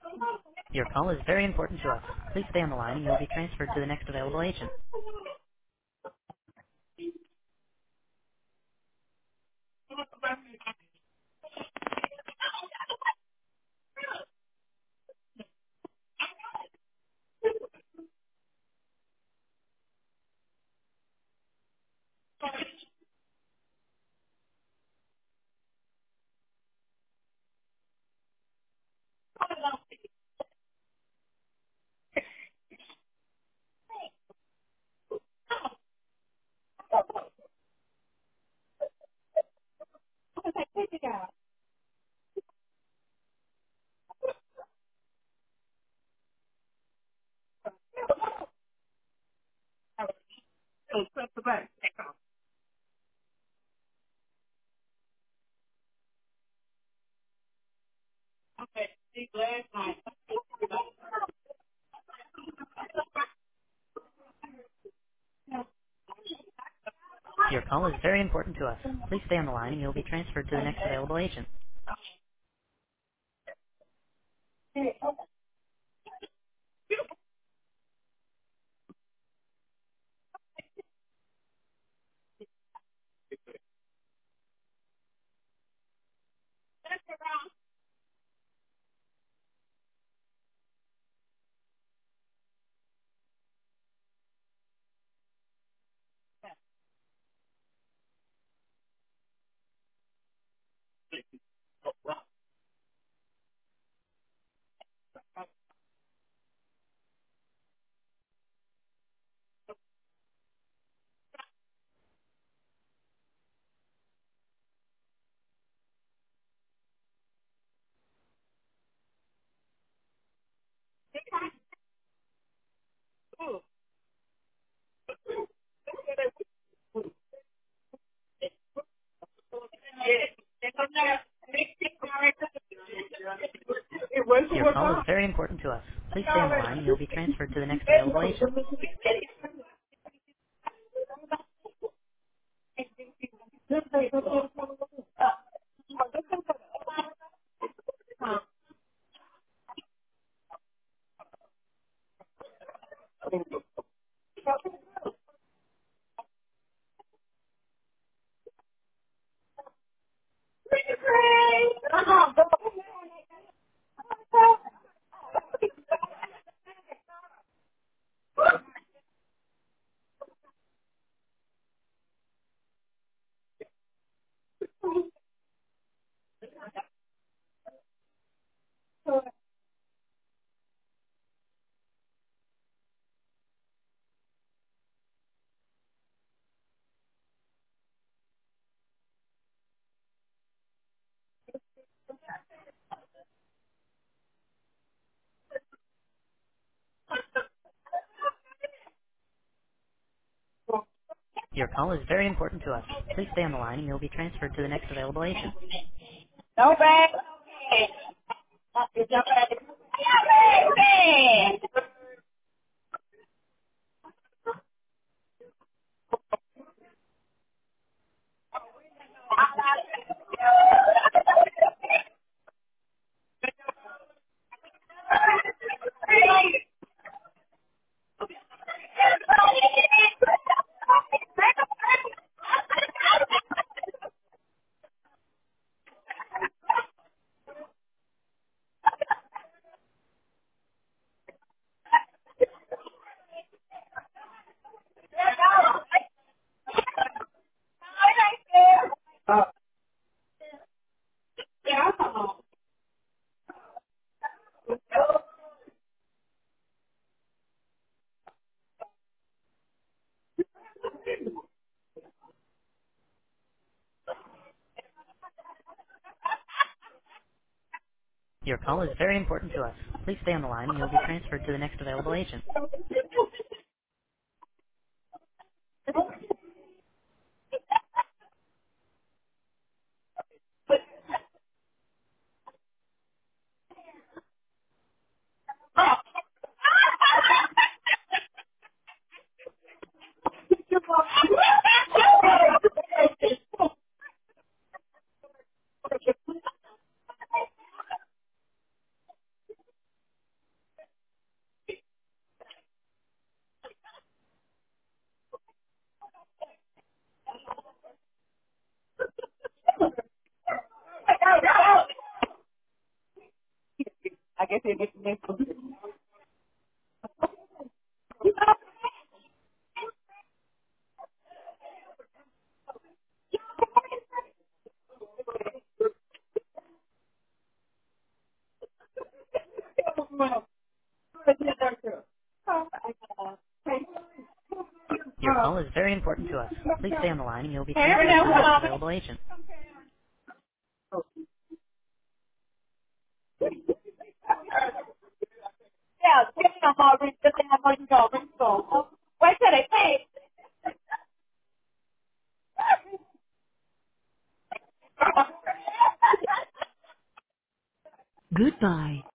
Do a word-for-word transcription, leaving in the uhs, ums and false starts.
Your call is very important to us. Please stay on the line and you will be transferred to the next available agent. Your call is very important to us. Please stay on the line and you will be transferred to the next available agent. Your call is very important to us. Please stay on the line and you will be transferred to the next available agent. Your call is very important to us. Please stay on the line and you will be transferred to the next available agent. No bad. Your call is very important to us. Please stay on the line and you will be transferred to the next available agent. guess it gets this. Your call is very important to us. Please stay on the line and you'll be Hey, transferred to the next now, available agent. yeah, get them all ready to have one go, let's go. Wait till they pay. Goodbye.